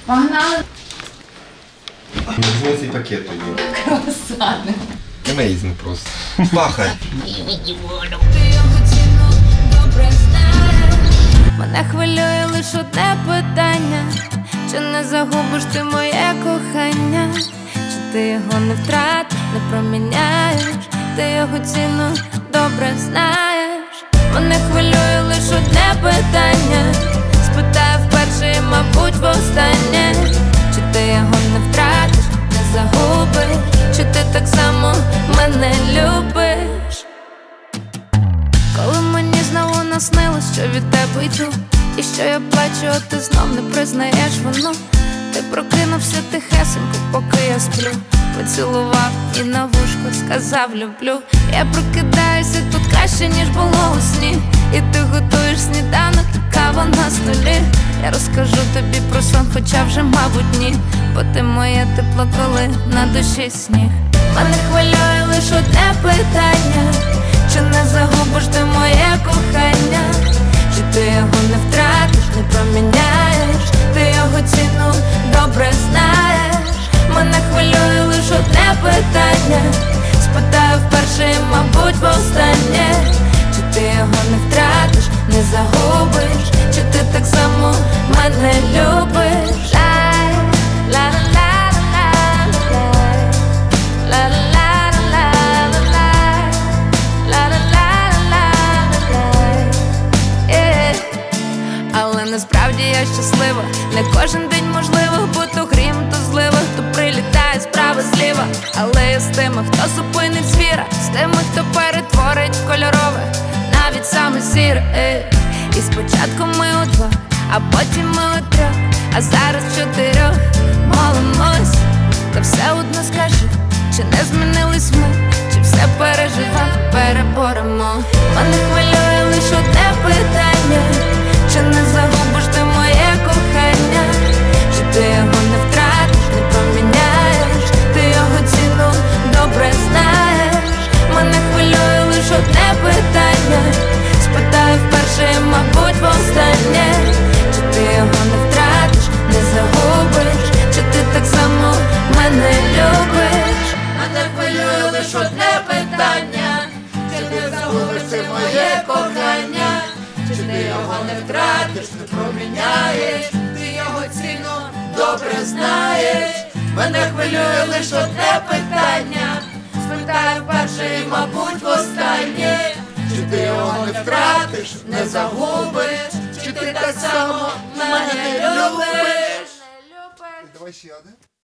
Погнали. Візьми цей пакет тоді. Круасани. Amazing просто. Пахать. Мене хвилює лише одне питання: чи не загубиш ти моє кохання? Чи ти його не втратиш, не проміняєш? Ти його ціну добре знаєш. Мене хвилює лише одне питання, спитаю вперше і, мабуть, востаннє: чи ти його не втратиш, не загубиш? Чи ти так само мене любиш? Коли мені знову наснилось, що від тебе йду, і що я плачу, а ти знов не признаєш воно. Ти прокинувся тихесенько, поки я сплю, поцілував і на вушко сказав люблю. Я прокидаюся тут краще, ніж було у сні, і ти готуєш сніданок і кава на столі. Я розкажу тобі про сон, хоча вже, мабуть, ні, бо ти моє тепло, коли на душі сніг. Мене хвилює лише одне питання: чи не загубиш ти моє кохання? Чи ти його не втратиш, не проміняєш? Ти його ціну добре знаєш. Мене хвилює лише одне питання, спитаю вперше і, мабуть, востаннє: чи ти його не втратиш, не загубиш? Чи ти так само мене любиш? Але насправді я щаслива. Не кожен день можливо, бо то грім, то злива, то прилітає справа зліва. Але я з тими, хто зупинить звіра, з тими, хто перетворить в кольорове навіть саме сіре. І спочатку ми удвох, а потім ми утрьох, а зараз в чотирьох молимось. Та все одно скажи, чи не змінились ми, чи все переживемо, переборемо. Мене хвилює лише одне питання: чи не загубиш ти моє кохання? Чи ти його не втратиш, не проміняєш? Ти його ціну добре знаєш. Мене хвилює лише одне питання, спитаю вперше і, мабуть, востаннє: чи ти його не втратиш, не загубиш? Чи ти так само мене любиш? Мене хвилює лише одне питання: чи не загубиш ти моє кохання? Чи ти його не втратиш, не проміняєш? Ти його ціну добре знаєш. Мене хвилює лише одне питання, спитаю вперше і, мабуть, востаннє: чи ти його не втратиш, не загубиш? Чи ти так само мене любиш? Давай ще один.